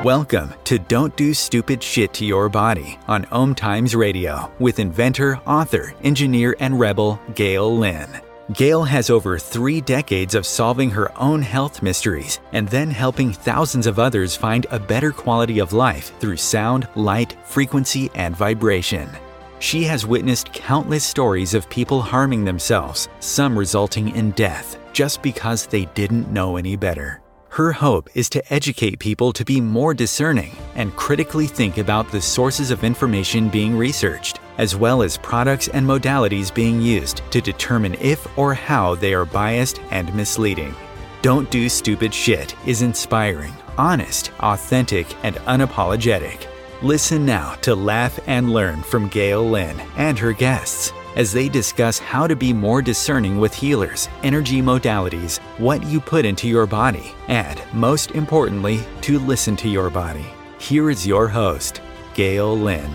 Welcome to Don't Do Stupid Shit to Your Body on Om Times Radio with inventor, author, engineer, and rebel Gail Lynn. Gail has over 3 decades of solving her own health mysteries and then helping thousands of others find a better quality of life through sound, light, frequency, and vibration. She has witnessed countless stories of people harming themselves, some resulting in death, just because they didn't know any better. Her hope is to educate people to be more discerning and critically think about the sources of information being researched, as well as products and modalities being used to determine if or how they are biased and misleading. Don't Do Stupid Shit is inspiring, honest, authentic, and unapologetic. Listen now to laugh and learn from Gail Lynn and her guests as they discuss how to be more discerning with healers, energy modalities, what you put into your body, and, most importantly, to listen to your body. Here is your host, Gail Lynn.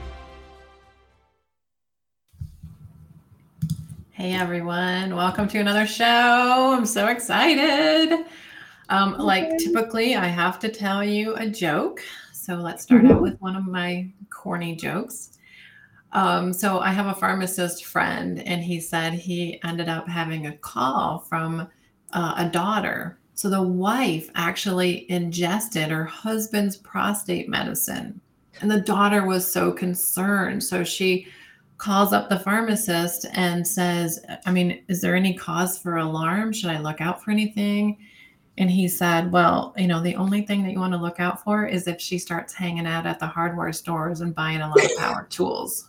Hey everyone, welcome to another show. I'm so excited. Typically, I have to tell you a joke. So let's start out with one of my corny jokes. So I have a pharmacist friend, and he said he ended up having a call from a daughter. So the wife actually ingested her husband's prostate medicine, and the daughter was so concerned. So she calls up the pharmacist and says, is there any cause for alarm? Should I look out for anything? And he said, well, the only thing that you want to look out for is if she starts hanging out at the hardware stores and buying a lot of power tools.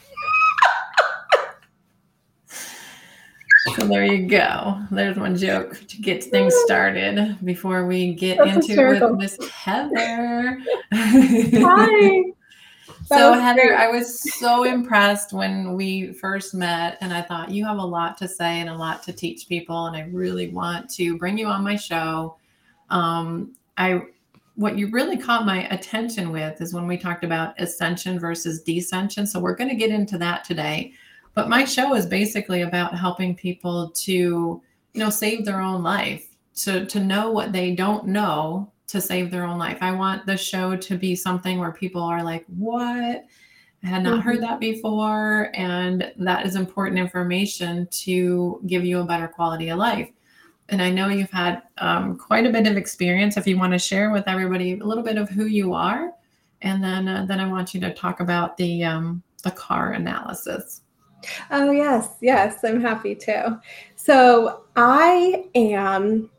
So there you go. There's one joke to get things started before we get into it with Miss Heather. Hi. So Heather, great. I was so impressed when we first met, and I thought you have a lot to say and a lot to teach people, and I really want to bring you on my show. What you really caught my attention with is when we talked about ascension versus descension. So we're going to get into that today. But my show is basically about helping people to, save their own life, to know what they don't know to save their own life. I want the show to be something where people are like, what? I had not heard that before. And that is important information to give you a better quality of life. And I know you've had quite a bit of experience. If you want to share with everybody a little bit of who you are, and then I want you to talk about the car analysis. Oh, yes, I'm happy to. So I am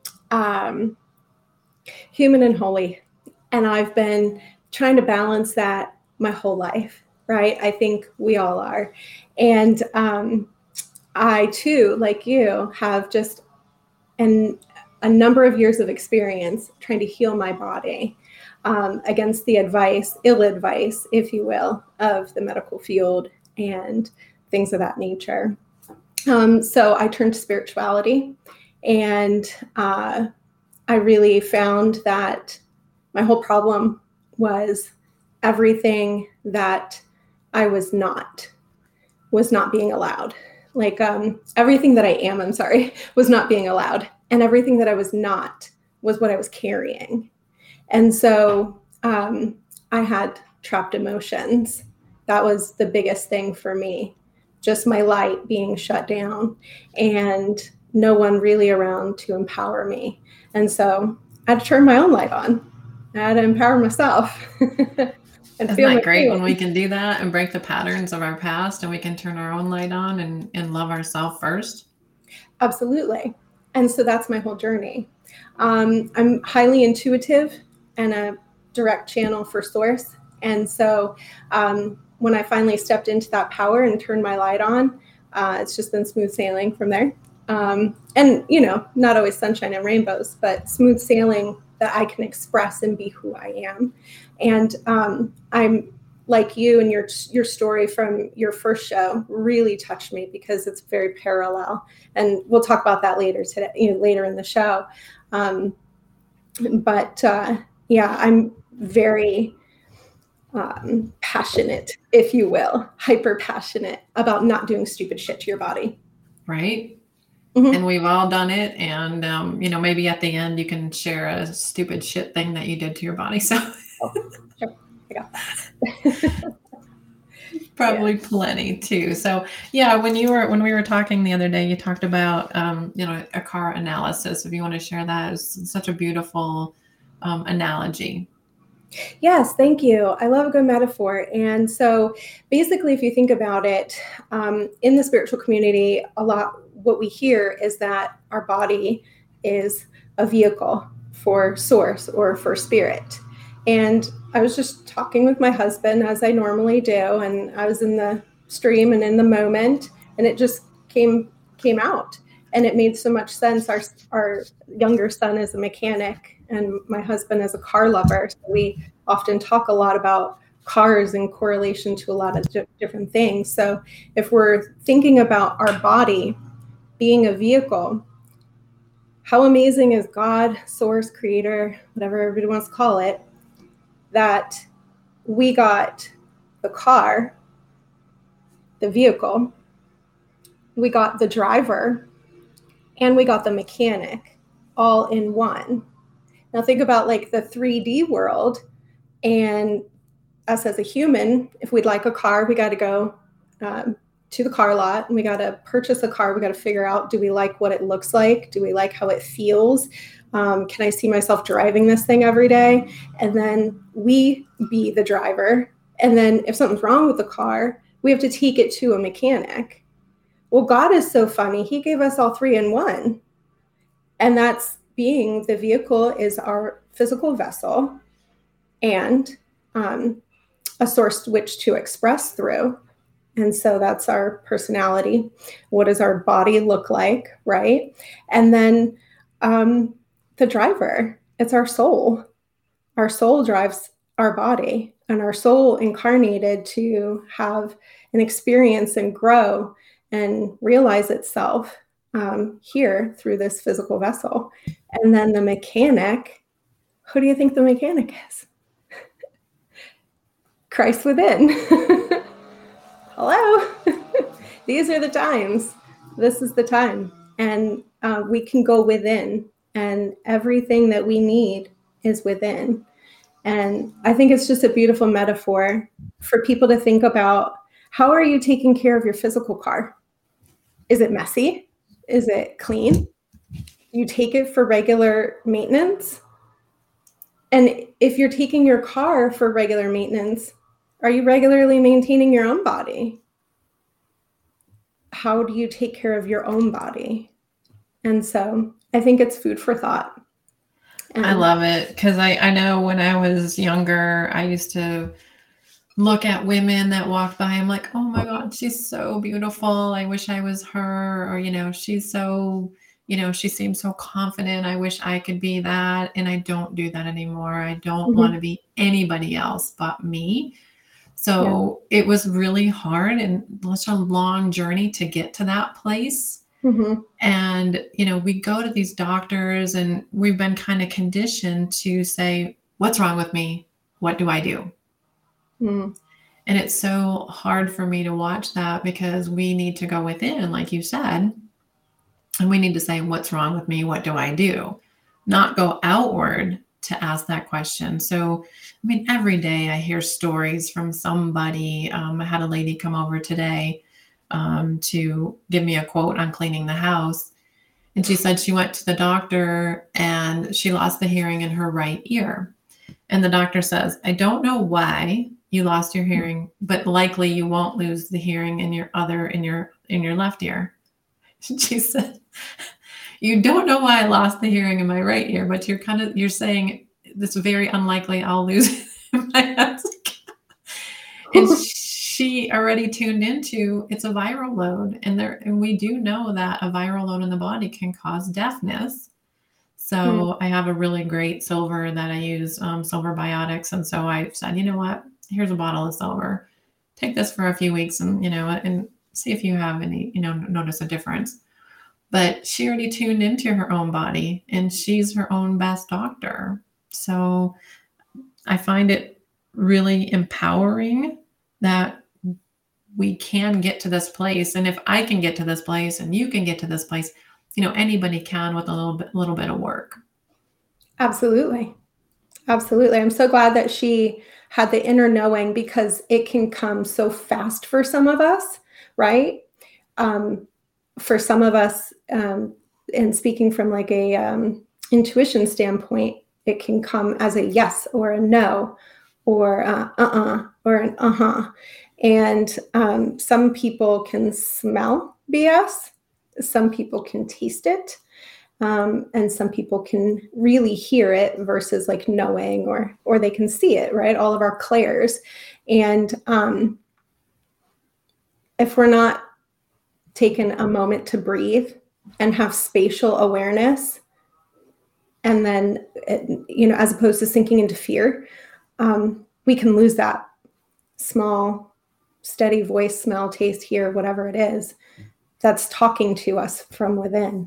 human and holy, and I've been trying to balance that my whole life, right? I think we all are. And I, too, like you, have just a number of years of experience trying to heal my body against the ill advice, if you will, of the medical field and things of that nature. So I turned to spirituality, and I really found that my whole problem was everything that I was not being allowed. Like everything that I am, was not being allowed. And everything that I was not was what I was carrying. And so I had trapped emotions. That was the biggest thing for me. Just my light being shut down and no one really around to empower me. And so I had to turn my own light on. I had to empower myself. Isn't that great when we can do that and break the patterns of our past, and we can turn our own light on and love ourselves first? Absolutely. And so that's my whole journey. I'm highly intuitive and a direct channel for source. And so when I finally stepped into that power and turned my light on, it's just been smooth sailing from there. And, not always sunshine and rainbows, but smooth sailing that I can express and be who I am. And I'm like you, and your story from your first show really touched me because it's very parallel. And we'll talk about that later today, later in the show. I'm very passionate, if you will, hyper passionate about not doing stupid shit to your body. Right. And we've all done it. And, maybe at the end you can share a stupid shit thing that you did to your body. So Sure. I got that. probably plenty too. So yeah, when we were talking the other day, you talked about, a car analysis. If you want to share that, it's such a beautiful analogy. Yes, thank you. I love a good metaphor. And so basically, if you think about it, in the spiritual community, a lot what we hear is that our body is a vehicle for source or for spirit. And I was just talking with my husband, as I normally do, and I was in the stream and in the moment, and it just came out. And it made so much sense. Our younger son is a mechanic, and my husband is a car lover. So we often talk a lot about cars in correlation to a lot of different things. So if we're thinking about our body being a vehicle, how amazing is God, source, creator, whatever everybody wants to call it, that we got the car, the vehicle, we got the driver, and we got the mechanic all in one. Now think about like the 3D world, and us as a human, if we'd like a car, we got to go to the car lot, and we got to purchase a car. We got to figure out, do we like what it looks like? Do we like how it feels? Can I see myself driving this thing every day? And then we be the driver. And then if something's wrong with the car, we have to take it to a mechanic. Well, God is so funny. He gave us all three in one. And that's being the vehicle is our physical vessel and a source which to express through. And so that's our personality. What does our body look like, right? And then the driver, it's our soul. Our soul drives our body, and our soul incarnated to have an experience and grow and realize itself here through this physical vessel. And then the mechanic, who do you think the mechanic is? Christ within. Hello. These are the times. This is the time. And we can go within, and everything that we need is within. And I think it's just a beautiful metaphor for people to think about, how are you taking care of your physical car? Is it messy? Is it clean? You take it for regular maintenance? And if you're taking your car for regular maintenance, are you regularly maintaining your own body? How do you take care of your own body? And so I think it's food for thought. I love it, because I know when I was younger, I used to look at women that walked by. I'm like, oh my God, she's so beautiful. I wish I was her. Or, she's so, she seems so confident. I wish I could be that. And I don't do that anymore. I don't want to be anybody else but me. So it was really hard and such a long journey to get to that place. And, we go to these doctors, and we've been kind of conditioned to say, what's wrong with me? What do I do? And it's so hard for me to watch that, because we need to go within, like you said, and we need to say, what's wrong with me? What do I do? Not go outward to ask that question. So, every day I hear stories from somebody. I had a lady come over today to give me a quote on cleaning the house. And she said she went to the doctor and she lost the hearing in her right ear. And the doctor says, I don't know why you lost your hearing, but likely you won't lose the hearing in your left ear. She said, you don't know why I lost the hearing in my right ear, but you're saying it's very unlikely I'll lose my left. And she already tuned into, it's a viral load. And we do know that a viral load in the body can cause deafness. So I have a really great silver that I use, Silver Biotics. And so I said, you know what, here's a bottle of silver. Take this for a few weeks and, and see if you have any, notice a difference. But she already tuned into her own body, and she's her own best doctor. So I find it really empowering that we can get to this place. And if I can get to this place and you can get to this place, anybody can with a little bit of work. Absolutely. Absolutely. I'm so glad that she had the inner knowing, because it can come so fast for some of us, right? For some of us, and speaking from like a intuition standpoint, it can come as a yes or a no, or or an uh-huh. And some people can smell BS. Some people can taste it. And some people can really hear it versus like knowing, or they can see it, right? All of our clairs. And if we're not taking a moment to breathe and have spatial awareness, and then, as opposed to sinking into fear, we can lose that small, steady voice, smell, taste, hear, whatever it is that's talking to us from within.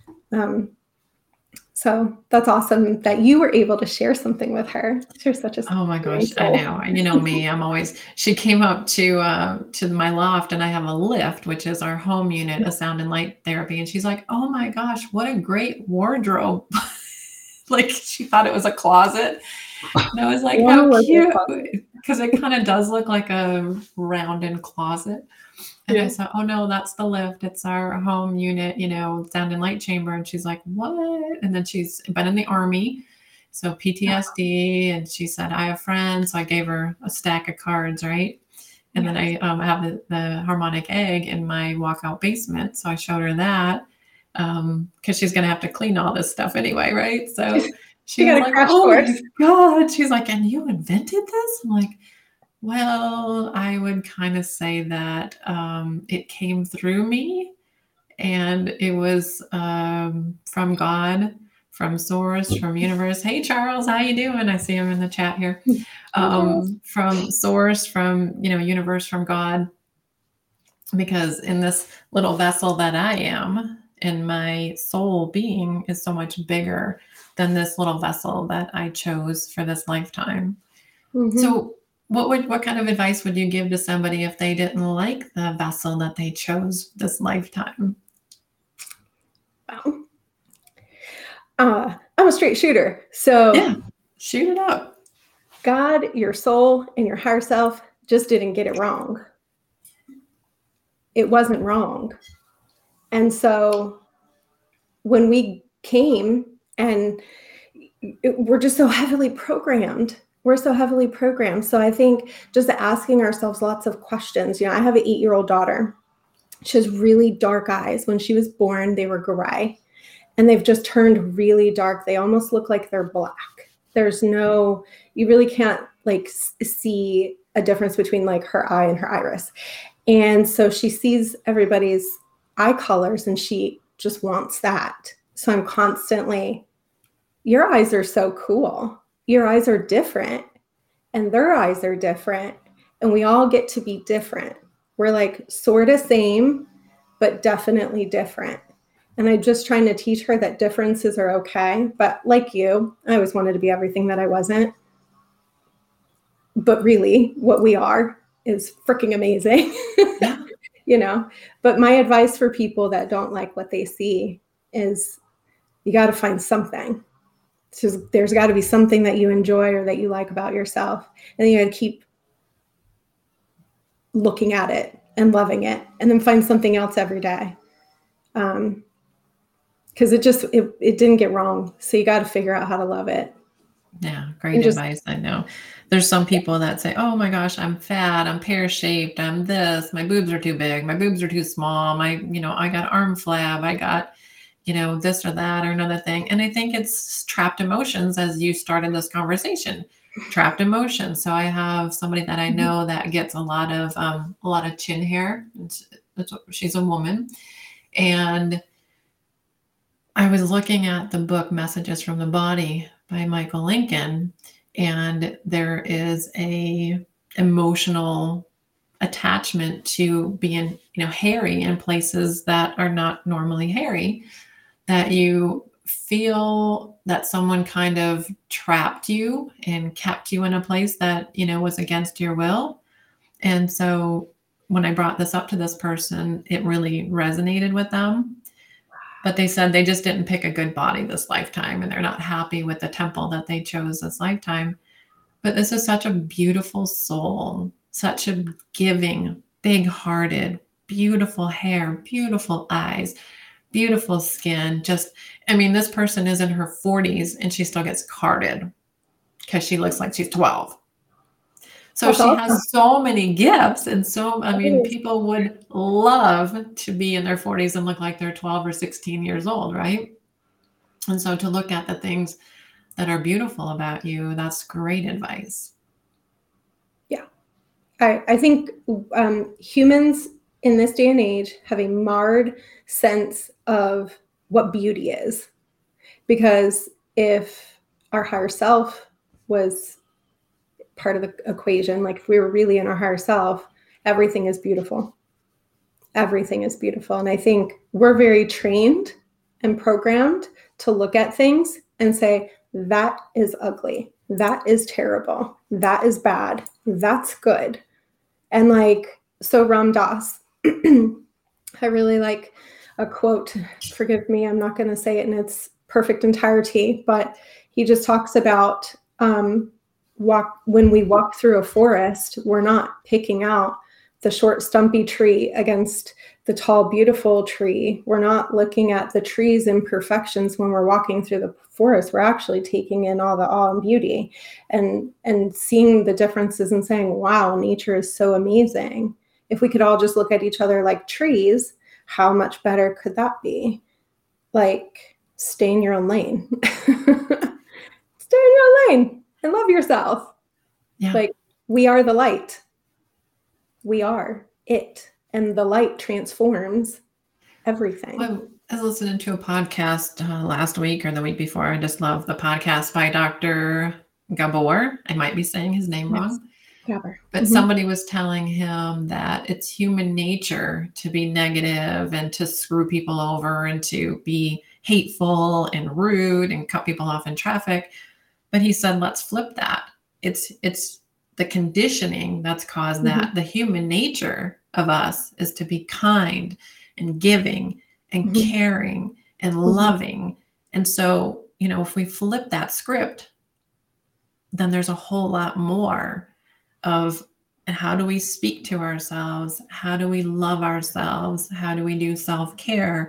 So that's awesome that you were able to share something with her. You're such a oh my gosh, I know. You know me, she came up to my loft, and I have a lift, which is our home unit, a sound and light therapy. And she's like, oh my gosh, what a great wardrobe. Like she thought it was a closet. And I was like, how cute. Because it kind of does look like a rounded closet. And I said, oh no, that's the lift. It's our home unit, sound and light chamber. And she's like, what? And then she's been in the Army, so PTSD. And she said, I have friends. So I gave her a stack of cards, right? And then I have the harmonic egg in my walkout basement. So I showed her that because she's going to have to clean all this stuff anyway, right? So she was like, oh my God. She's like, and you invented this? I'm like, well, I would kind of say that it came through me, and it was from God, from source, from universe. Hey, Charles, how you doing? I see him in the chat here. From source, from, universe, from God, because in this little vessel that I am, and my soul being is so much bigger than this little vessel that I chose for this lifetime. Mm-hmm. So what kind of advice would you give to somebody if they didn't like the vessel that they chose this lifetime? I'm a straight shooter. So yeah, shoot it up. God, your soul, and your higher self just didn't get it wrong. It wasn't wrong. And so when we came, and we're just so heavily programmed. We're so heavily programmed. So I think just asking ourselves lots of questions. I have an 8-year-old daughter. She has really dark eyes. When she was born, they were gray, and they've just turned really dark. They almost look like they're black. You really can't see a difference between her eye and her iris. And so she sees everybody's eye colors, and she just wants that. So I'm constantly, your eyes are so cool. Your eyes are different, and their eyes are different, and we all get to be different. We're sort of same, but definitely different. And I'm just trying to teach her that differences are okay. But like you, I always wanted to be everything that I wasn't. But really, what we are is freaking amazing. But my advice for people that don't like what they see is you got to find something. There's got to be something that you enjoy or that you like about yourself. And you got to keep looking at it and loving it, and then find something else every day. Because it didn't get wrong. So you got to figure out how to love it. Yeah, great advice. I know there's some people that say, oh my gosh, I'm fat, I'm pear-shaped, I'm this, my boobs are too big, my boobs are too small, I got arm flab, I got, this or that or another thing. And I think it's trapped emotions, as you started this conversation, trapped emotions. So I have somebody that I know that gets a lot of chin hair. She's a woman. And I was looking at the book Messages from the Body by Michael Lincoln, and there is a emotional attachment to being, hairy in places that are not normally hairy, that you feel that someone kind of trapped you and kept you in a place that, was against your will. And so when I brought this up to this person, it really resonated with them. But they said they just didn't pick a good body this lifetime, and they're not happy with the temple that they chose this lifetime. But this is such a beautiful soul, such a giving, big-hearted, beautiful hair, beautiful eyes, beautiful skin. Just, I mean, this person is in her 40s and she still gets carded because she looks like she's 12. So she has so many gifts. And so, I mean, people would love to be in their 40s and look like they're 12 or 16 years old, right? And so to look at the things that are beautiful about you, that's great advice. Yeah. I think humans in this day and age have a marred sense of what beauty is. Because if our higher self was part of the equation, like if we were really in our higher self, everything is beautiful. Everything is beautiful. And I think we're very trained and programmed to look at things and say, that is ugly. That is terrible. That is bad. That's good. And like, so Ram Dass, I really like a quote, forgive me, I'm not going to say it in its perfect entirety, but he just talks about when we walk through a forest, we're not picking out the short, stumpy tree against the tall, beautiful tree. We're not looking at the tree's imperfections when we're walking through the forest. We're actually taking in all the awe and beauty and seeing the differences and saying, wow, nature is so amazing. If we could all just look at each other like trees, how much better could that be? Like, stay in your own lane. Stay in your own lane and love yourself. Yeah. Like, we are the light. We are it. And the light transforms everything. I was listening to a podcast last week or the week before. I just love the podcast by Dr. Gabor. I might be saying his name wrong. Gabor. But somebody was telling him that it's human nature to be negative and to screw people over and to be hateful and rude and cut people off in traffic. But he said, let's flip that. It's the conditioning that's caused that. The human nature of us is to be kind and giving and caring and loving. And so, you know, if we flip that script, then there's a whole lot more of how do we speak to ourselves? How do we love ourselves? How do we do self-care?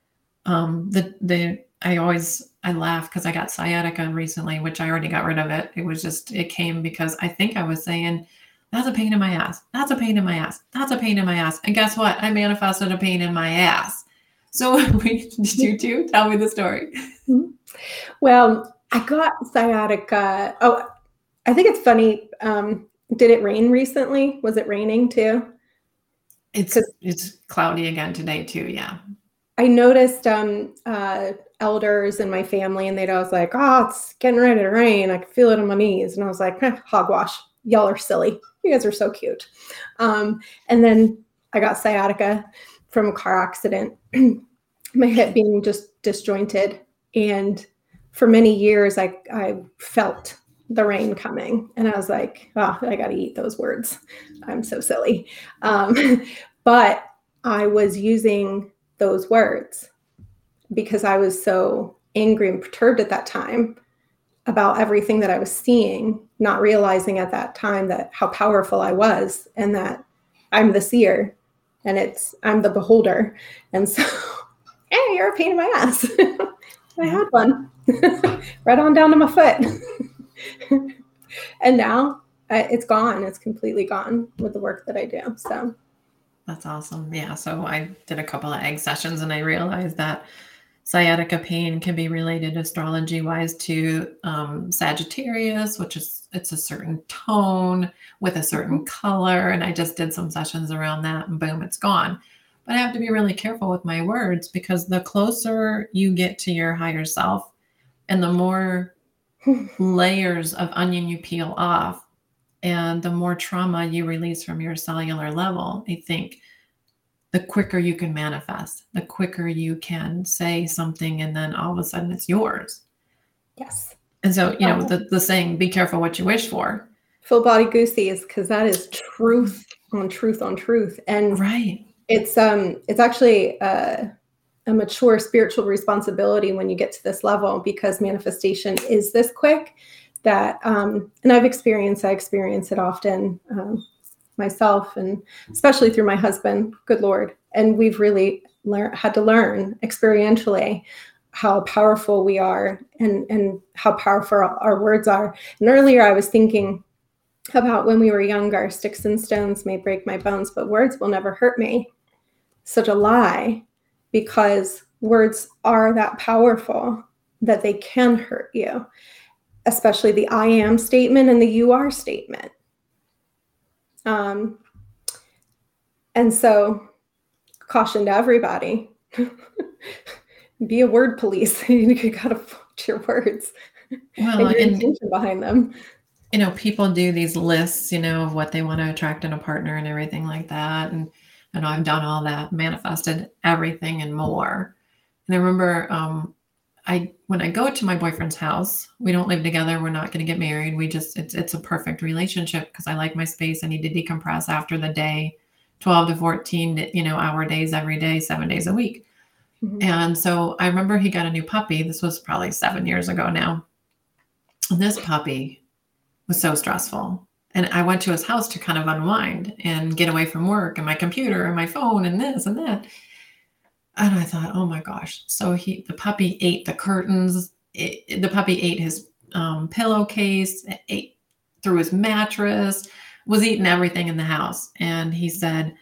I laugh because I got sciatica recently, which I already got rid of it. It came because I think I was saying, that's a pain in my ass. That's a pain in my ass. That's a pain in my ass. And guess what? I manifested a pain in my ass. So did you too? Tell me the story. Well, I got sciatica. Oh, I think it's funny. Did it rain recently? Was it raining too? It's cloudy again today too. Yeah. I noticed elders in my family, and they'd always like, oh, it's getting ready to rain. I can feel it on my knees. And I was like, hogwash. Y'all are silly. You guys are so cute. And then I got sciatica from a car accident, my hip being just disjointed. And for many years, I felt the rain coming. And I was like, oh, I got to eat those words. I'm so silly. But I was using those words because I was so angry and perturbed at that time about everything that I was seeing, not realizing at that time that how powerful I was and that I'm the seer and I'm the beholder. And so, hey, you're a pain in my ass. I had one right on down to my foot. And now it's gone. It's completely gone with the work that I do. So that's awesome. Yeah. So I did a couple of egg sessions and I realized that sciatica pain can be related astrology-wise to Sagittarius, it's a certain tone with a certain color. And I just did some sessions around that and boom, it's gone. But I have to be really careful with my words because the closer you get to your higher self and the more layers of onion you peel off and the more trauma you release from your cellular level, I think the quicker you can manifest, the quicker you can say something and then all of a sudden it's yours. Yes. And so, you know, the saying, be careful what you wish for. Full body goosies, because that is truth on truth on truth. And right. It's actually a mature spiritual responsibility when you get to this level, because manifestation is this quick that, and I experience it often myself, and especially through my husband, good Lord. And we've really had to learn experientially how powerful we are, and how powerful our words are. And earlier I was thinking about when we were younger, sticks and stones may break my bones, but words will never hurt me. Such a lie, because words are that powerful that they can hurt you, especially the I am statement and the you are statement. And so, caution to everybody, be a word police. You got to watch your words, well, and your intention behind them. People do these lists, of what they want to attract in a partner and everything like that. And I've done all that, manifested everything and more. And I remember when I go to my boyfriend's house, we don't live together. We're not going to get married. It's a perfect relationship because I like my space. I need to decompress after the day, 12 to 14, hour days every day, 7 days a week. Mm-hmm. And so I remember he got a new puppy. This was probably 7 years ago now. And this puppy was so stressful. And I went to his house to kind of unwind and get away from work and my computer and my phone and this and that. And I thought, oh my gosh. So the puppy ate the curtains. The puppy ate his pillowcase, ate through his mattress, was eating everything in the house. And he said,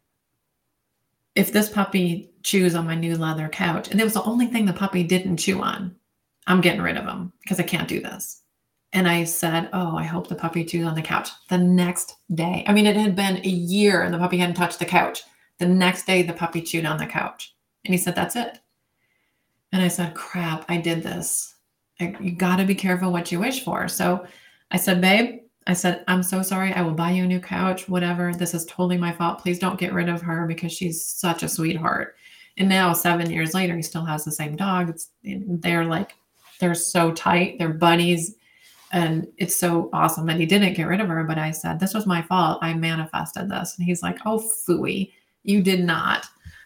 if this puppy chews on my new leather couch, and it was the only thing the puppy didn't chew on, I'm getting rid of him because I can't do this. And I said, oh, I hope the puppy chews on the couch. The next day, it had been a year and the puppy hadn't touched the couch. The next day, the puppy chewed on the couch. And he said, that's it. And I said, crap, I did this. You got to be careful what you wish for. So I said, babe, I'm so sorry. I will buy you a new couch, whatever. This is totally my fault. Please don't get rid of her because she's such a sweetheart. And now 7 years later, he still has the same dog. They're so tight. They're buddies. And it's so awesome that he didn't get rid of her. But I said, this was my fault. I manifested this. And he's like, oh, phooey, you did not.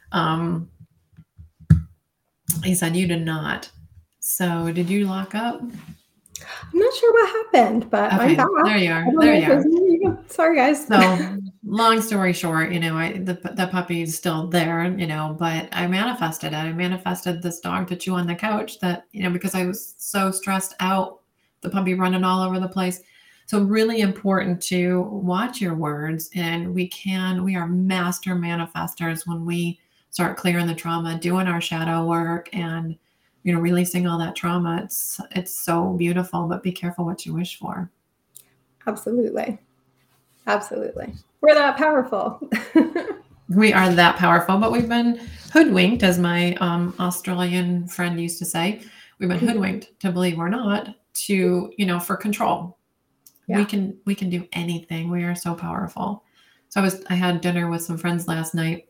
He said, you did not. So did you lock up? I'm not sure what happened, but okay, I'm back. There you are. There you are. Sorry, guys. So long story short, the puppy is still there, but I manifested it. I manifested this dog to chew on the couch that, because I was so stressed out, the puppy running all over the place. So really important to watch your words. And we are master manifestors when we start clearing the trauma, doing our shadow work and, releasing all that trauma. It's so beautiful, but be careful what you wish for. Absolutely. Absolutely. We're that powerful. We are that powerful, but we've been hoodwinked, as my Australian friend used to say. We've been hoodwinked to believe we're not, to, for control. Yeah. We can do anything. We are so powerful. So I had dinner with some friends last night,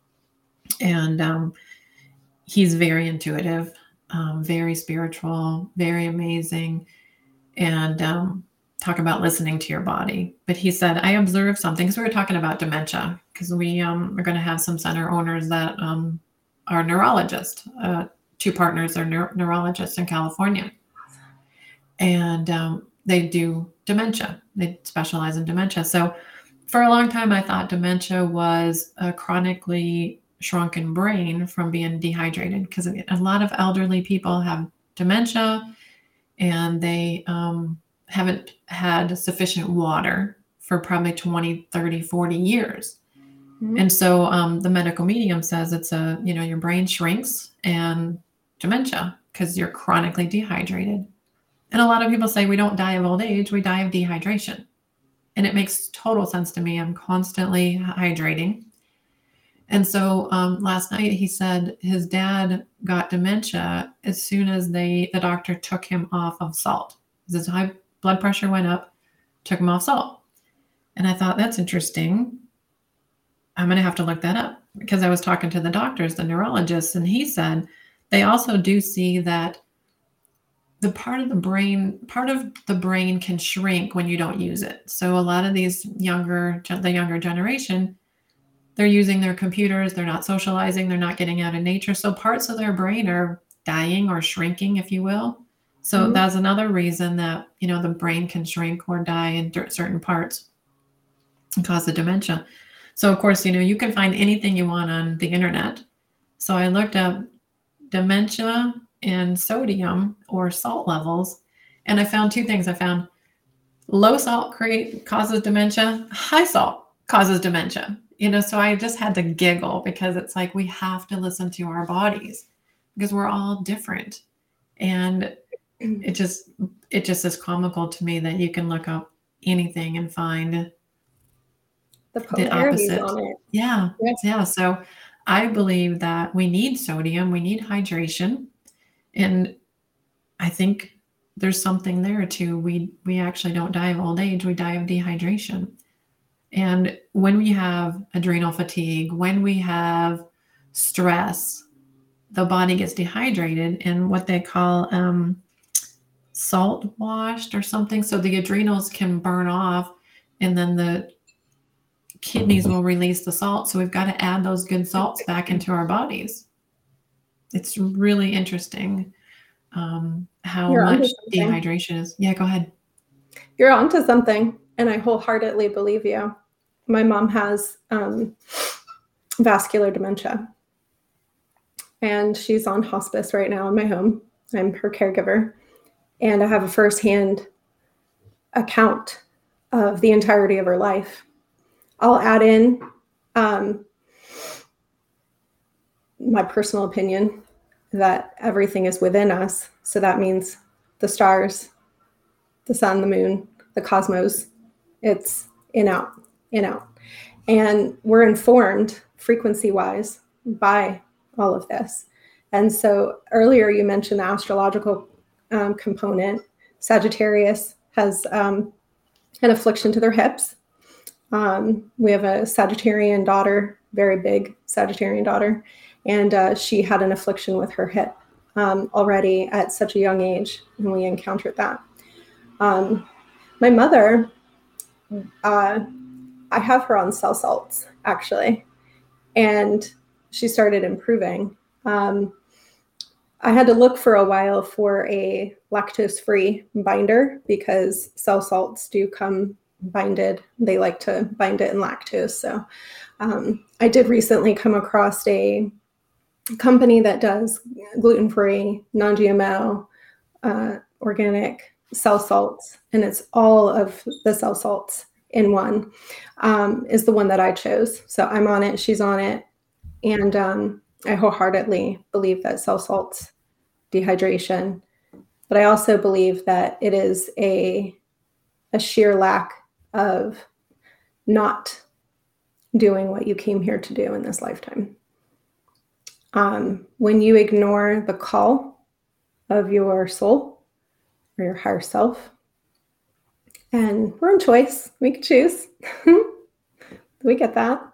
and he's very intuitive, very spiritual, very amazing, and talk about listening to your body. But he said, I observed something, because we were talking about dementia, because we are going to have some center owners that are neurologists. Two partners are neurologists in California. And they do dementia. They specialize in dementia. So for a long time, I thought dementia was a chronically shrunken brain from being dehydrated, because a lot of elderly people have dementia and they haven't had sufficient water for probably 20, 30, 40 years. Mm-hmm. And so the medical medium says it's your brain shrinks and dementia because you're chronically dehydrated. And a lot of people say we don't die of old age, we die of dehydration. And it makes total sense to me. I'm constantly hydrating. And so last night he said his dad got dementia as soon as the doctor took him off of salt. His high blood pressure went up, took him off salt. And I thought, that's interesting. I'm going to have to look that up, because I was talking to the doctors, the neurologists, and he said they also do see that the part of the brain can shrink when you don't use it. So a lot of these the younger generation, they're using their computers, they're not socializing, they're not getting out in nature. So parts of their brain are dying or shrinking, if you will. So that's another reason that, the brain can shrink or die in certain parts and cause the dementia. So of course, you can find anything you want on the internet. So I looked up dementia and sodium or salt levels, and I found two things. I found low salt causes dementia, high salt causes dementia. So I just had to giggle, because it's like we have to listen to our bodies, because we're all different. And it just is comical to me that you can look up anything and find the opposite. On it. Yeah. So I believe that we need sodium, we need hydration. And I think there's something there too. We actually don't die of old age, we die of dehydration. And when we have adrenal fatigue, when we have stress, the body gets dehydrated and what they call salt washed or something. So the adrenals can burn off, and then the kidneys will release the salt. So we've got to add those good salts back into our bodies. It's really interesting how much dehydration is. Yeah, go ahead. You're onto something, and I wholeheartedly believe you. My mom has vascular dementia, and she's on hospice right now in my home. I'm her caregiver, and I have a firsthand account of the entirety of her life. I'll add in my personal opinion that everything is within us. So that means the stars, the sun, the moon, the cosmos. It's in, out. And we're informed frequency-wise by all of this. And so earlier you mentioned the astrological component. Sagittarius has an affliction to their hips. We have a Sagittarian daughter, very big Sagittarian daughter, and she had an affliction with her hip already at such a young age, and we encountered that. My mother, I have her on cell salts, actually, and she started improving. I had to look for a while for a lactose-free binder, because cell salts do come binded. They like to bind it in lactose. So I did recently come across a company that does gluten-free, non-GMO, organic cell salts, and it's all of the cell salts in one, is the one that I chose. So I'm on it, she's on it, and I wholeheartedly believe that cell salts, dehydration, but I also believe that it is a sheer lack of not doing what you came here to do in this lifetime. When you ignore the call of your soul or your higher self, and we're in choice, we can choose. We get that.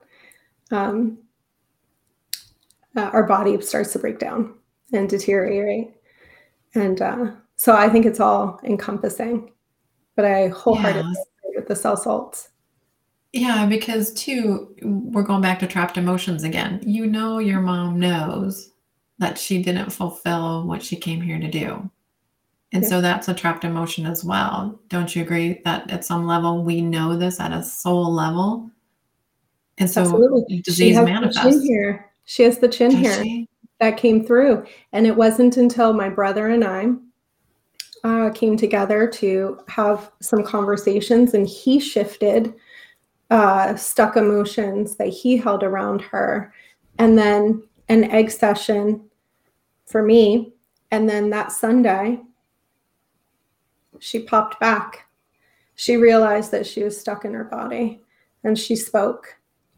Our body starts to break down and deteriorate. And so I think it's all encompassing, but I wholeheartedly agree with the cell salts. Yeah, because too, we're going back to trapped emotions again. Your mom knows that she didn't fulfill what she came here to do. And so that's a trapped emotion as well. Don't you agree that at some level we know this at a soul level? And so absolutely. Disease manifests. She has the chin hair that came through. And it wasn't until my brother and I came together to have some conversations, and he shifted stuck emotions that he held around her, and then an egg session for me. And then that Sunday, she popped back. She realized that she was stuck in her body, and she spoke.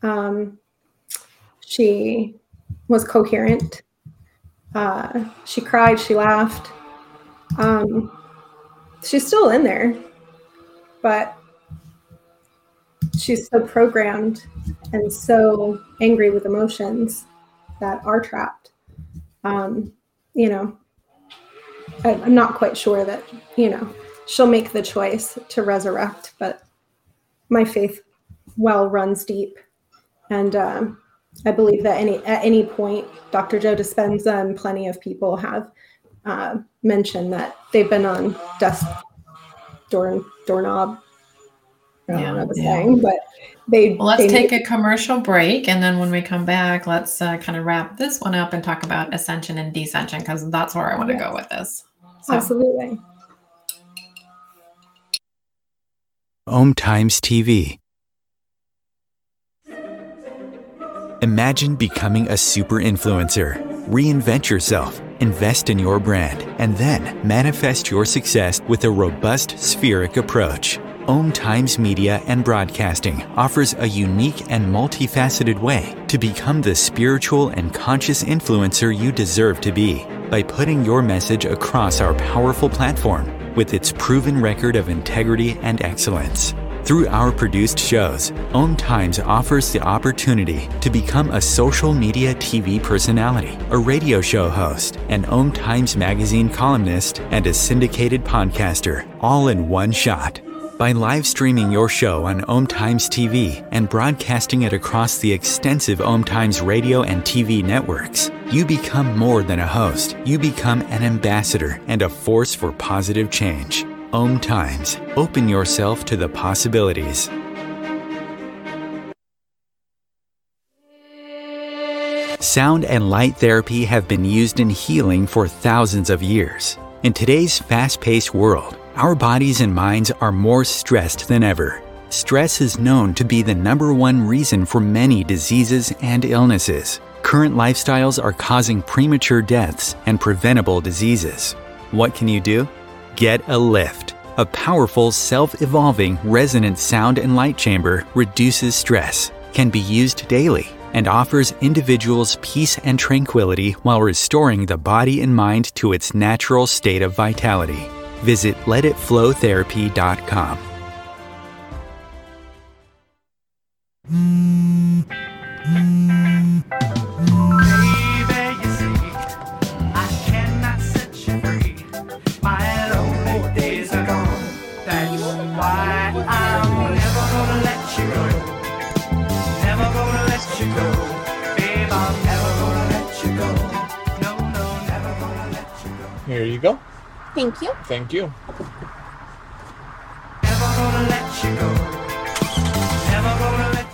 She was coherent. She cried, she laughed. She's still in there, but she's so programmed and so angry with emotions that are trapped. I'm not quite sure that, she'll make the choice to resurrect, but my faith well runs deep. And I believe that at any point, Dr. Joe Dispenza and plenty of people have mentioned that they've been on death's doorknob. I don't know the saying, but let's take a commercial break, and then when we come back, let's kind of wrap this one up and talk about ascension and descension, because that's where I want to go with this. So. Absolutely. Om Times TV. Imagine becoming a super influencer. Reinvent yourself, invest in your brand, and then manifest your success with a robust spheric approach. Om Times Media and Broadcasting offers a unique and multifaceted way to become the spiritual and conscious influencer you deserve to be by putting your message across our powerful platform with its proven record of integrity and excellence. Through our produced shows, Om Times offers the opportunity to become a social media TV personality, a radio show host, an Om Times magazine columnist, and a syndicated podcaster, all in one shot. By live streaming your show on Om Times TV and broadcasting it across the extensive Om Times radio and TV networks, you become more than a host. You become an ambassador and a force for positive change. Om Times. Open yourself to the possibilities. Sound and light therapy have been used in healing for thousands of years. In today's fast-paced world, our bodies and minds are more stressed than ever. Stress is known to be the #1 reason for many diseases and illnesses. Current lifestyles are causing premature deaths and preventable diseases. What can you do? Get a Lift. A powerful, self-evolving resonant sound and light chamber reduces stress, can be used daily, and offers individuals peace and tranquility while restoring the body and mind to its natural state of vitality. Visit letitflowtherapy.com. Here you go. Thank you. Thank you. Never gonna let you go. Never gonna let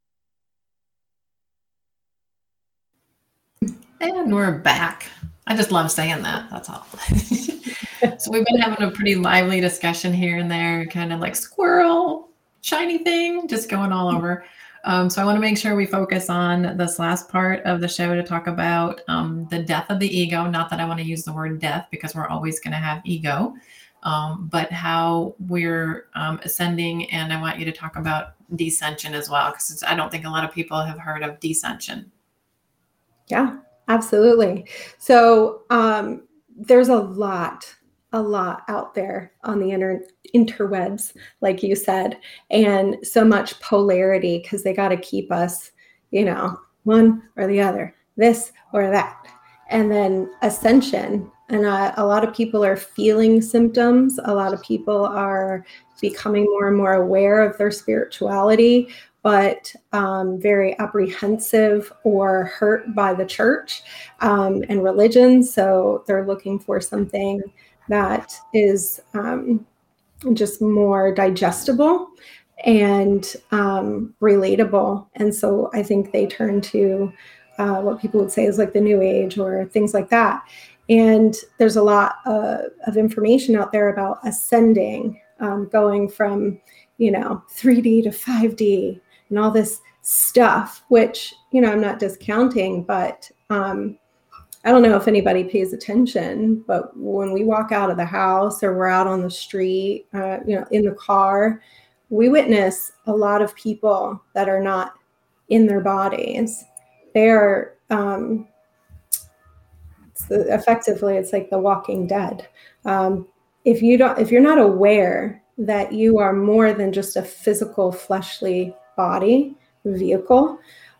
you. And we're back. I just love saying that. That's all. So we've been having a pretty lively discussion here and there, kind of like squirrel, shiny thing, just going all over. So I want to make sure we focus on this last part of the show to talk about the death of the ego. Not that I want to use the word death, because we're always going to have ego, but how we're ascending. And I want you to talk about descension as well, because I don't think a lot of people have heard of descension. Yeah, absolutely. So there's a lot out there on the interwebs, like you said, and so much polarity, because they got to keep us, one or the other, this or that. And then ascension. And a lot of people are feeling symptoms. A lot of people are becoming more and more aware of their spirituality, but very apprehensive or hurt by the church and religion. So they're looking for something that is just more digestible and relatable. And so I think they turn to what people would say is like the New Age or things like that. And there's a lot of information out there about ascending, going from, 3D to 5D and all this stuff, which, I'm not discounting, but I don't know if anybody pays attention, but when we walk out of the house or we're out on the street, in the car, we witness a lot of people that are not in their bodies. They are effectively, it's like the Walking Dead. If you're not aware that you are more than just a physical fleshly body vehicle,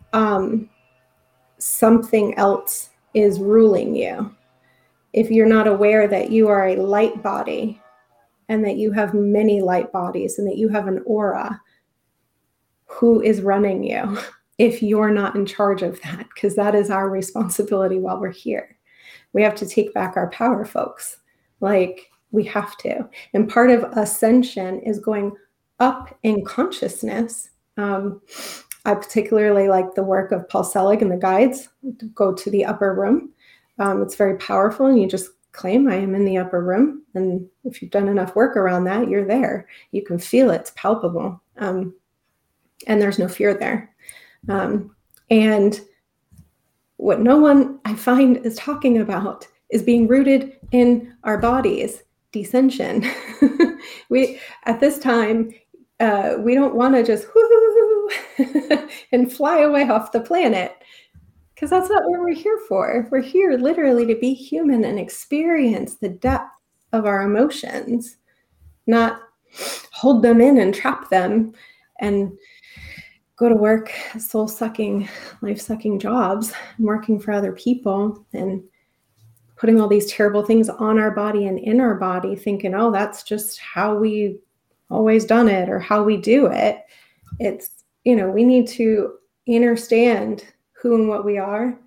something else is ruling you. If you're not aware that you are a light body and that you have many light bodies and that you have an aura, who is running you? if you're not in charge of that, because that is our responsibility while we're here. We have to take back our power, folks. Like, we have to. And part of ascension is going up in consciousness. I particularly like the work of Paul Selig and the guides to go to the upper room. It's very powerful, and you just claim, I am in the upper room. And if you've done enough work around that, you're there. You can feel it. It's palpable. And there's no fear there. And what no one, I find, is talking about is being rooted in our bodies, descension. We, at this time, we don't want to just whoo and fly away off the planet, because that's not what we're here for. We're here literally to be human and experience the depth of our emotions, not hold them in and trap them and go to work, soul-sucking, life-sucking jobs, and working for other people and putting all these terrible things on our body and in our body, thinking, oh, that's just how we always done it or how we do it. It's, we need to understand who and what we are,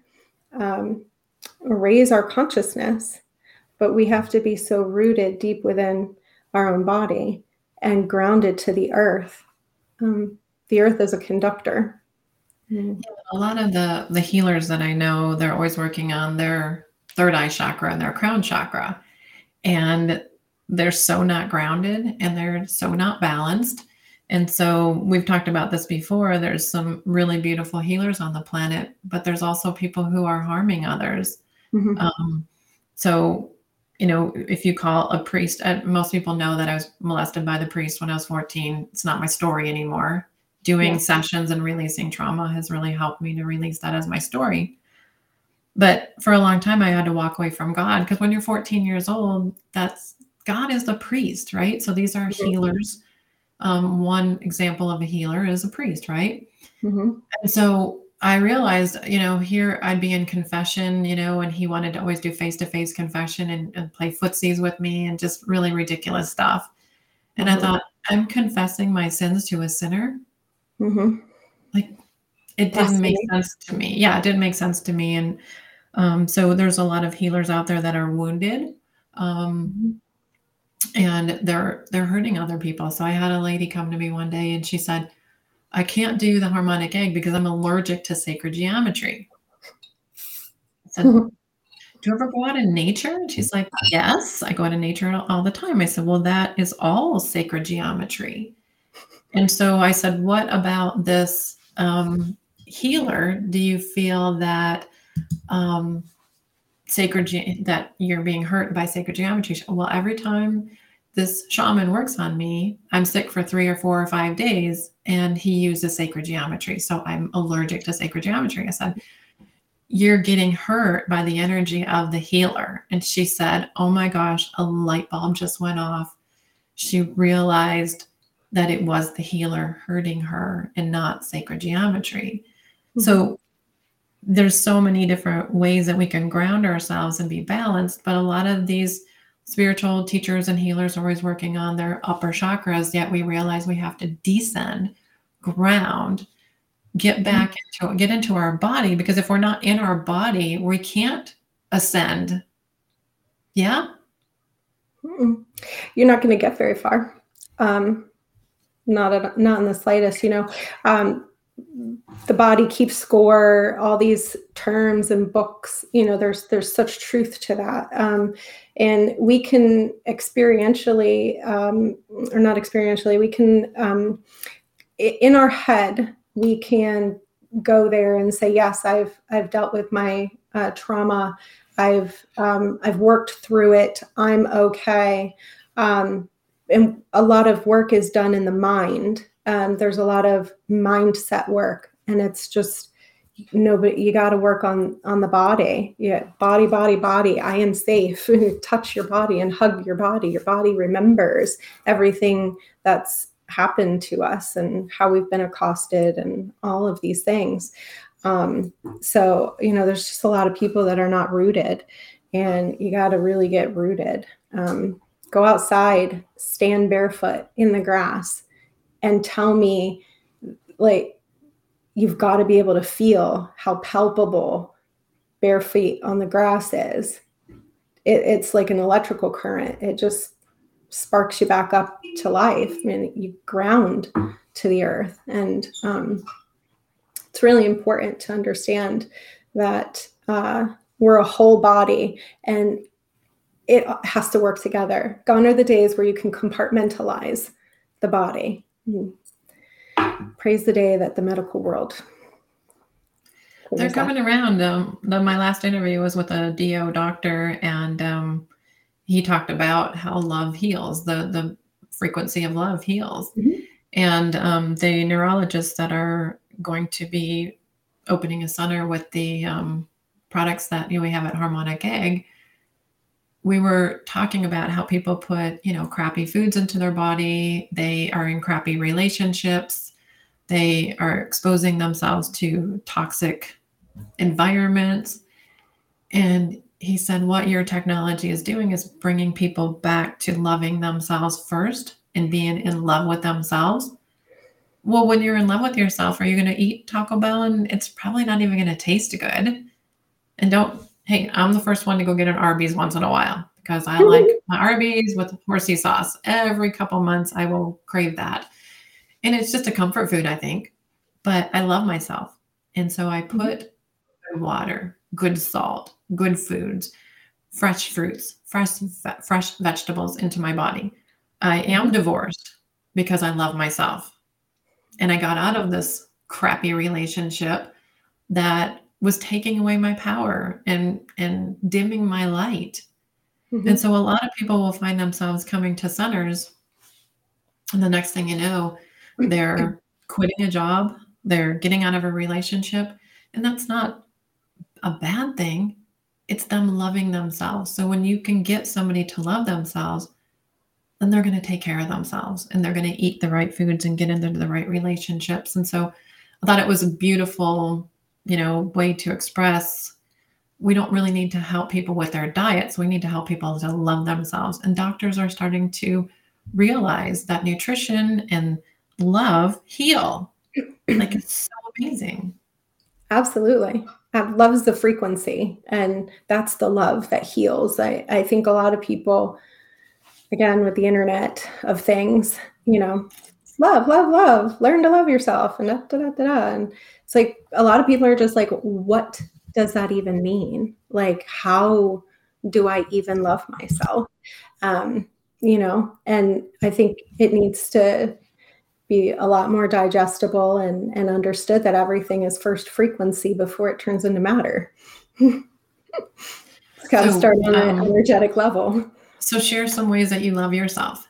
raise our consciousness, but we have to be so rooted deep within our own body and grounded to the earth. The earth is a conductor. A lot of the healers that I know, they're always working on their third eye chakra and their crown chakra. And they're so not grounded and they're so not balanced. And so we've talked about this before. There's some really beautiful healers on the planet, but there's also people who are harming others. Mm-hmm. So, if you call a priest, most people know that I was molested by the priest when I was 14. It's not my story anymore. Doing sessions and releasing trauma has really helped me to release that as my story. But for a long time, I had to walk away from God, because when you're 14 years old, God is the priest, right? So these are healers. One example of a healer is a priest, right? Mm-hmm. And so I realized, here I'd be in confession, and he wanted to always do face-to-face confession and play footsies with me and just really ridiculous stuff. And I thought, I'm confessing my sins to a sinner. Mm-hmm. Like, it didn't make sense to me. Yeah, it didn't make sense to me. And so there's a lot of healers out there that are wounded. And they're hurting other people. So I had a lady come to me one day and she said, I can't do the harmonic egg because I'm allergic to sacred geometry. I said, do you ever go out in nature? And she's like, yes, I go out in nature all the time. I said, well, that is all sacred geometry. And so I said, what about this healer? Do you feel that that you're being hurt by sacred geometry? Well, every time this shaman works on me, I'm sick for 3 or 4 or 5 days, and he uses sacred geometry. So I'm allergic to sacred geometry. I said, you're getting hurt by the energy of the healer. And she said, oh my gosh, a light bulb just went off. She realized that it was the healer hurting her and not sacred geometry. Mm-hmm. So there's so many different ways that we can ground ourselves and be balanced, but a lot of these spiritual teachers and healers are always working on their upper chakras, yet we realize we have to descend, ground, get back get into our body, because if we're not in our body, we can't ascend. Yeah? You're not going to get very far. Not in the slightest, the body keeps score, all these terms and books, there's such truth to that. And we can experientially, or not experientially, we can, in our head, we can go there and say, yes, I've dealt with my trauma. I've worked through it. I'm okay. And a lot of work is done in the mind. There's a lot of mindset work, and it's just, but you got to work on the body. Yeah. Body. I am safe. Touch your body and hug your body. Your body remembers everything that's happened to us and how we've been accosted and all of these things. So, there's just a lot of people that are not rooted, and you got to really get rooted. Go outside, stand barefoot in the grass, and tell me, like, you've got to be able to feel how palpable bare feet on the grass is. It's like an electrical current. It just sparks you back up to life. I mean, you ground to the earth. And it's really important to understand that we're a whole body, and it has to work together. Gone are the days where you can compartmentalize the body. Praise the day that the medical world. They're coming around. My last interview was with a DO doctor, and he talked about how love heals, the frequency of love heals. Mm-hmm. And the neurologists that are going to be opening a center with the products that we have at Harmonic Egg, we were talking about how people put, crappy foods into their body. They are in crappy relationships. They are exposing themselves to toxic environments. And he said, what your technology is doing is bringing people back to loving themselves first and being in love with themselves. Well, when you're in love with yourself, are you going to eat Taco Bell and it's probably not even going to taste good? And hey, I'm the first one to go get an Arby's once in a while because I like my Arby's with horsey sauce. Every couple months, I will crave that. And it's just a comfort food, I think. But I love myself. And so I put good water, good salt, good foods, fresh fruits, fresh vegetables into my body. I am divorced because I love myself. And I got out of this crappy relationship that was taking away my power and dimming my light. Mm-hmm. And so a lot of people will find themselves coming to centers, and the next thing you know, they're quitting a job, they're getting out of a relationship, and that's not a bad thing. It's them loving themselves. So when you can get somebody to love themselves, then they're going to take care of themselves, and they're going to eat the right foods and get into the right relationships. And so I thought it was a beautiful, way to express, we don't really need to help people with their diets. We need to help people to love themselves. And doctors are starting to realize that nutrition and love heal. Like, it's so amazing. Absolutely. Love is the frequency, and that's the love that heals. I think a lot of people, again, with the internet of things, love, learn to love yourself, and And it's like a lot of people are just like, what does that even mean? Like, how do I even love myself? And I think it needs to be a lot more digestible and understood that everything is first frequency before it turns into matter. It's got to start on an energetic level. So share some ways that you love yourself.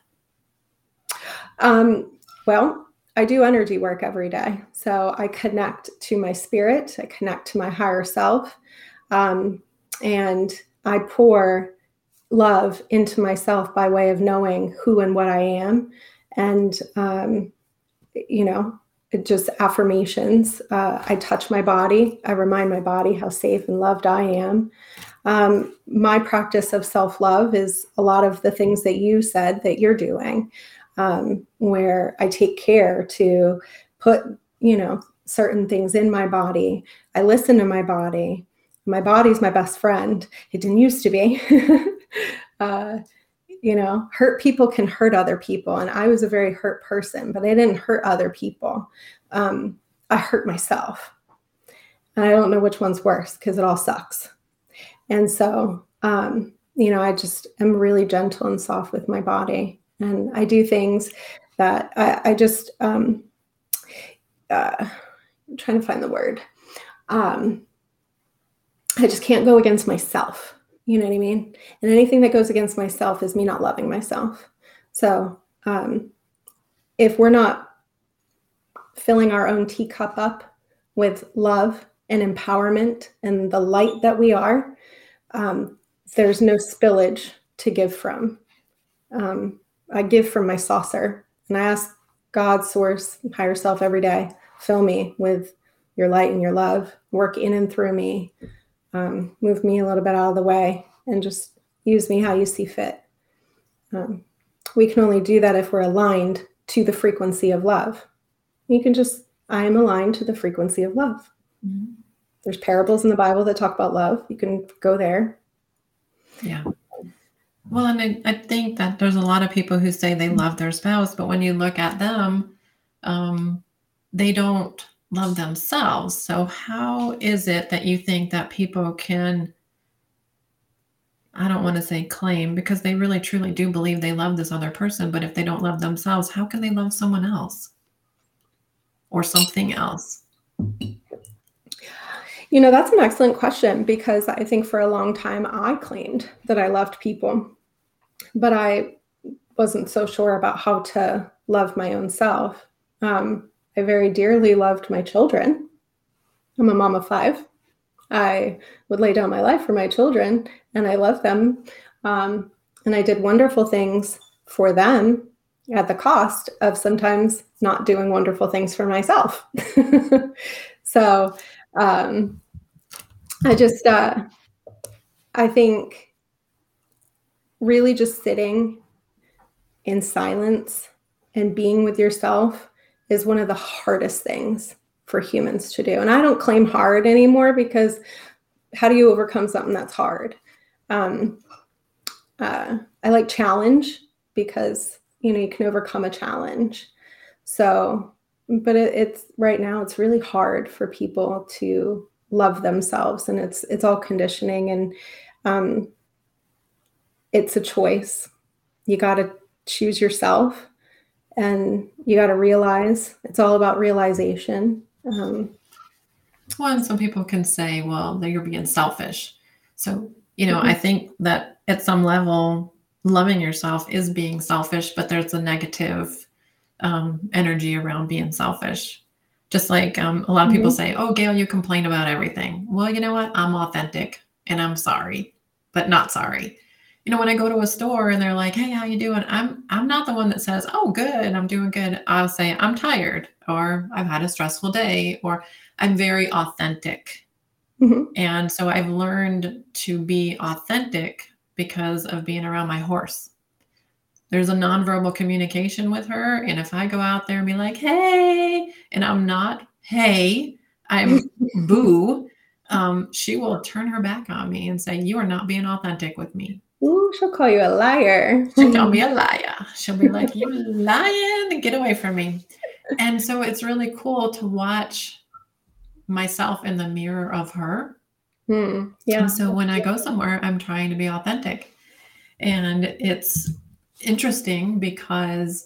Well, I do energy work every day. So I connect to my spirit, I connect to my higher self, and I pour love into myself by way of knowing who and what I am. And, just affirmations. I touch my body. I remind my body how safe and loved I am. My practice of self-love is a lot of the things that you said that you're doing, where I take care to put, certain things in my body. I listen to my body. My body's my best friend. It didn't used to be. Hurt people can hurt other people. And I was a very hurt person, but I didn't hurt other people. I hurt myself. And I don't know which one's worse because it all sucks. And so, I just am really gentle and soft with my body. And I do things that I just, I'm trying to find the word. I just can't go against myself. You know what I mean? And anything that goes against myself is me not loving myself. So if we're not filling our own teacup up with love and empowerment and the light that we are, there's no spillage to give from. I give from my saucer, and I ask God, source, higher self every day, fill me with your light and your love, work in and through me. Move me a little bit out of the way and just use me how you see fit. We can only do that if we're aligned to the frequency of love. You can just I am aligned to the frequency of love. Mhm. There's parables in the Bible that talk about love. You can go there. Yeah. Well, and I think that there's a lot of people who say they love their spouse, but when you look at them, they don't love themselves. So how is it that you think that people can, I don't want to say claim, because they really truly do believe they love this other person, but if they don't love themselves, how can they love someone else or something else? That's an excellent question, because I think for a long time I claimed that I loved people, but I wasn't so sure about how to love my own self. I very dearly loved my children. I'm a mom of 5. I would lay down my life for my children, and I love them. And I did wonderful things for them at the cost of sometimes not doing wonderful things for myself. So I think really just sitting in silence and being with yourself is one of the hardest things for humans to do. And I don't claim hard anymore, because how do you overcome something that's hard? I like challenge, because, you can overcome a challenge. So, but it's right now, it's really hard for people to love themselves, and it's all conditioning, and it's a choice. You got to choose yourself, and you got to realize it's all about realization. Well, and some people can say, well, that you're being selfish. So, I think that at some level, loving yourself is being selfish, but there's a negative energy around being selfish. Just like a lot of people say, oh, Gail, you complain about everything. Well, you know what? I'm authentic, and I'm sorry, but not sorry. When I go to a store and they're like, hey, how you doing? I'm not the one that says, oh, good, I'm doing good. I'll say, I'm tired, or I've had a stressful day, or I'm very authentic. Mm-hmm. And so I've learned to be authentic because of being around my horse. There's a nonverbal communication with her. And if I go out there and be like, hey, and I'm not, hey, I'm boo, she will turn her back on me and say, you are not being authentic with me. Ooh, she'll call you a liar. She'll call me a liar. She'll be like, you lying, get away from me. And so it's really cool to watch myself in the mirror of her. Yeah. And so when I go somewhere, I'm trying to be authentic. And it's interesting because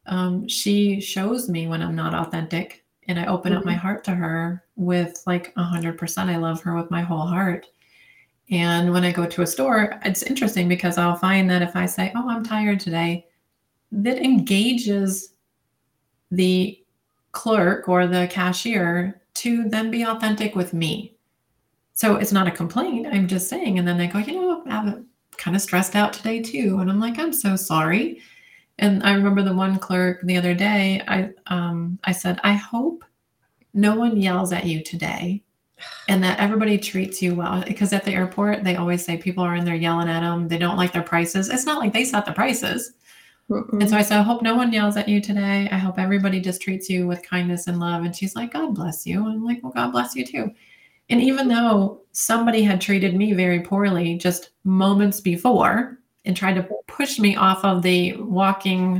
she shows me when I'm not authentic, and I open up my heart to her with like 100%. I love her with my whole heart. And when I go to a store, it's interesting because I'll find that if I say, oh, I'm tired today, that engages the clerk or the cashier to then be authentic with me. So it's not a complaint. I'm just saying. And then they go, I'm kind of stressed out today too. And I'm like, I'm so sorry. And I remember the one clerk the other day, I said, I hope no one yells at you today, and that everybody treats you well. Because at the airport, they always say people are in there yelling at them. They don't like their prices. It's not like they set the prices. Mm-mm. And so I said, I hope no one yells at you today. I hope everybody just treats you with kindness and love. And she's like, God bless you. And I'm like, well, God bless you too. And even though somebody had treated me very poorly just moments before and tried to push me off of the walking,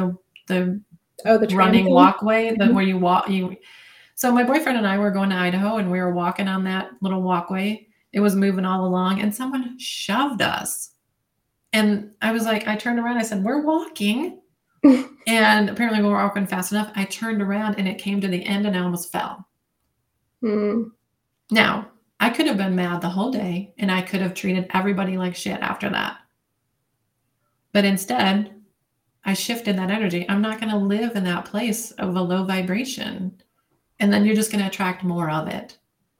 the running walkway, where you walk, So my boyfriend and I were going to Idaho, and we were walking on that little walkway. It was moving all along, and someone shoved us. And I was like, I turned around, I said, we're walking. And apparently we were walking fast enough. I turned around and it came to the end and I almost fell. Mm. Now, I could have been mad the whole day, and I could have treated everybody like shit after that. But instead, I shifted that energy. I'm not going to live in that place of a low vibration. And then you're just going to attract more of it.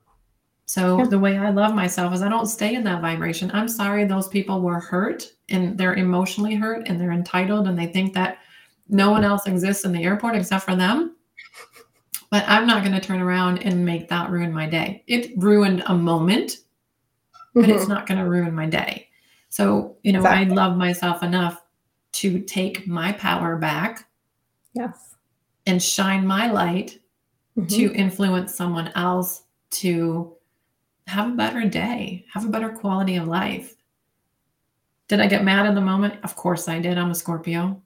So the way I love myself is I don't stay in that vibration. I'm sorry those people were hurt, and they're emotionally hurt, and they're entitled, and they think that no one else exists in the airport except for them. But I'm not going to turn around and make that ruin my day. It ruined a moment, but it's not going to ruin my day. So, exactly. I love myself enough to take my power back. Yes. And shine my light to influence someone else to have a better day, have a better quality of life. Did I get mad in the moment? Of course I did. I'm a Scorpio.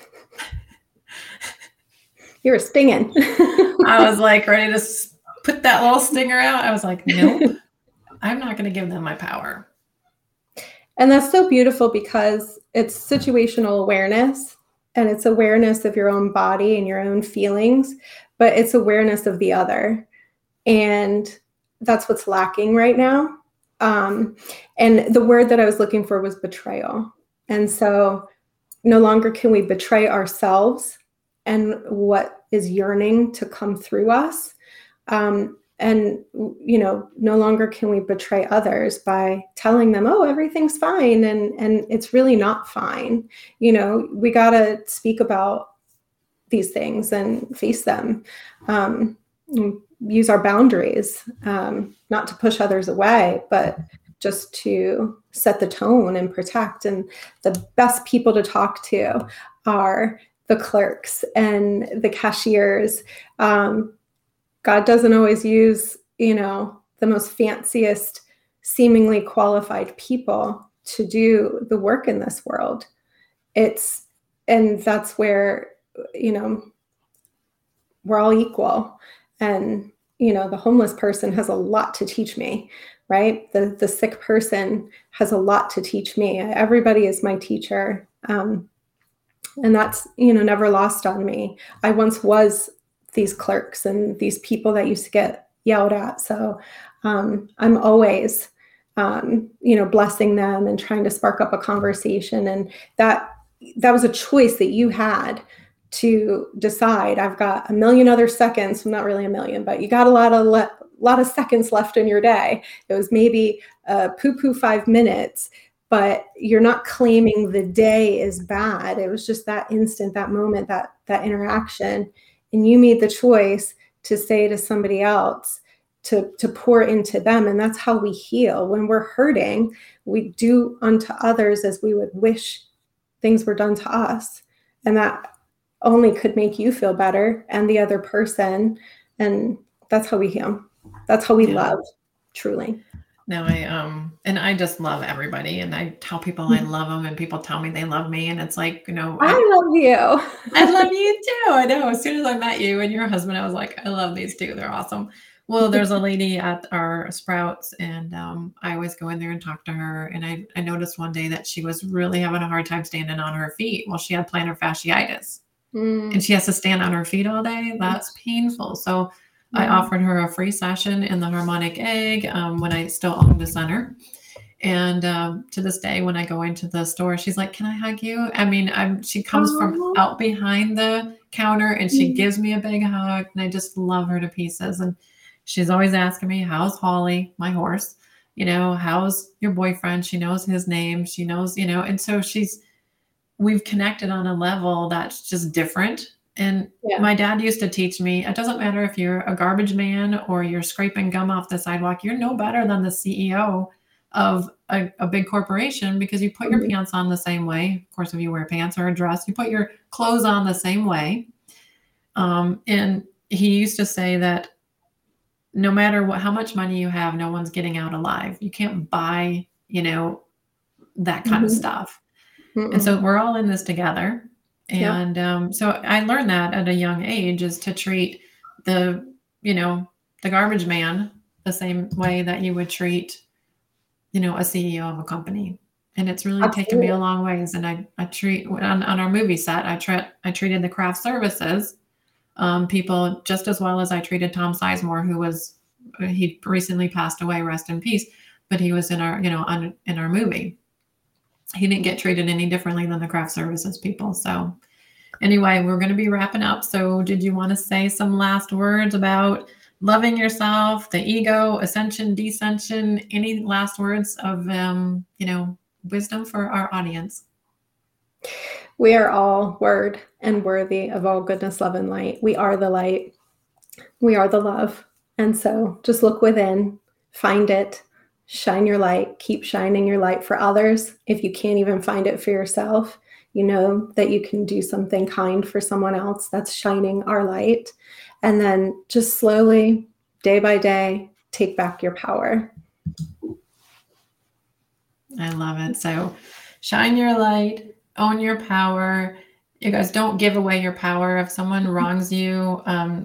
You were stinging. I was like ready to put that little stinger out. I was like, nope, I'm not going to give them my power. And that's so beautiful because it's situational awareness, and it's awareness of your own body and your own feelings, but it's awareness of the other. And that's what's lacking right now. And the word that I was looking for was betrayal. And so no longer can we betray ourselves and what is yearning to come through us. And, no longer can we betray others by telling them, oh, everything's fine. And it's really not fine. We got to speak about these things and face them, use our boundaries, not to push others away, but just to set the tone and protect. And the best people to talk to are the clerks and the cashiers. God doesn't always use, the most fanciest, seemingly qualified people to do the work in this world. And that's where, we're all equal. And, the homeless person has a lot to teach me, right? The sick person has a lot to teach me. Everybody is my teacher. And that's, never lost on me. I once was these clerks and these people that used to get yelled at. So I'm always, blessing them and trying to spark up a conversation. And that was a choice that you had to decide. I've got a million other seconds, well, not really a million, but you got a lot of seconds left in your day. It was maybe poo 5 minutes, but you're not claiming the day is bad. It was just that instant, that moment, that interaction. And you made the choice to say to somebody else, to pour into them. And that's how we heal. When we're hurting, we do unto others as we would wish things were done to us. And that only could make you feel better and the other person. And that's how we heal. That's how we love, truly. No, I just love everybody, and I tell people I love them, and people tell me they love me, and it's like, I love you. I love you too. I know. As soon as I met you and your husband, I was like, I love these two. They're awesome. Well, there's a lady at our Sprouts, and I always go in there and talk to her. And I noticed one day that she was really having a hard time standing on her feet. Well, she had plantar fasciitis, and she has to stand on her feet all day. That's painful. So I offered her a free session in the Harmonic Egg when I still owned the center. And to this day, when I go into the store, she's like, can I hug you? I mean, she comes from out behind the counter and she gives me a big hug, and I just love her to pieces. And she's always asking me, how's Holly, my horse? How's your boyfriend? She knows his name. She knows, and so we've connected on a level that's just different. And my dad used to teach me, it doesn't matter if you're a garbage man or you're scraping gum off the sidewalk, you're no better than the CEO of a big corporation, because you put your pants on the same way. Of course, if you wear pants or a dress, you put your clothes on the same way. And he used to say that no matter how much money you have, no one's getting out alive. You can't buy, that kind of stuff. And so we're all in this together. And so I learned that at a young age, is to treat the garbage man the same way that you would treat, a CEO of a company. And it's really taken me a long ways. And I treat on our movie set, I treated the craft services people just as well as I treated Tom Sizemore, he recently passed away, rest in peace, but he was in our, in our movie. He didn't get treated any differently than the craft services people. So anyway, we're going to be wrapping up. So did you want to say some last words about loving yourself, the ego, ascension, descension, any last words of, wisdom for our audience? We are all word and worthy of all goodness, love, and light. We are the light. We are the love. And so just look within, find it, shine your light, keep shining your light for others. If you can't even find it for yourself, you know that you can do something kind for someone else. That's shining our light. And then just slowly, day by day, take back your power. I love it. So shine your light, own your power. You guys, don't give away your power. If someone wrongs you,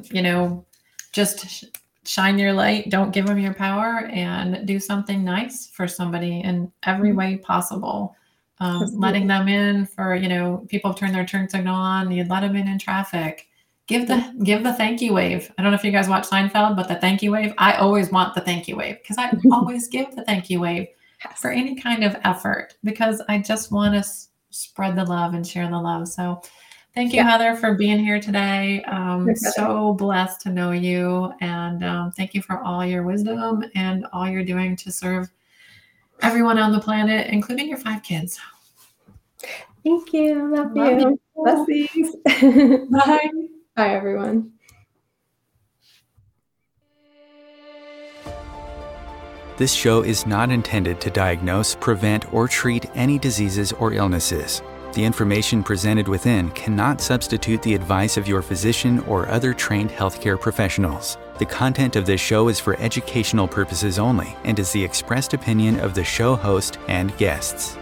just shine your light. Don't give them your power, and do something nice for somebody in every way possible. Letting them in for, people have turned their turn signal on. You let them in traffic. Give the thank you wave. I don't know if you guys watch Seinfeld, but the thank you wave, I always want the thank you wave, because I always give the thank you wave for any kind of effort, because I just want to spread the love and share the love. So thank you, Heather, for being here today. So blessed to know you. And thank you for all your wisdom and all you're doing to serve everyone on the planet, including your 5 kids. Thank you. Love you. Blessings. Bye. Bye, everyone. This show is not intended to diagnose, prevent, or treat any diseases or illnesses. The information presented within cannot substitute the advice of your physician or other trained healthcare professionals. The content of this show is for educational purposes only and is the expressed opinion of the show host and guests.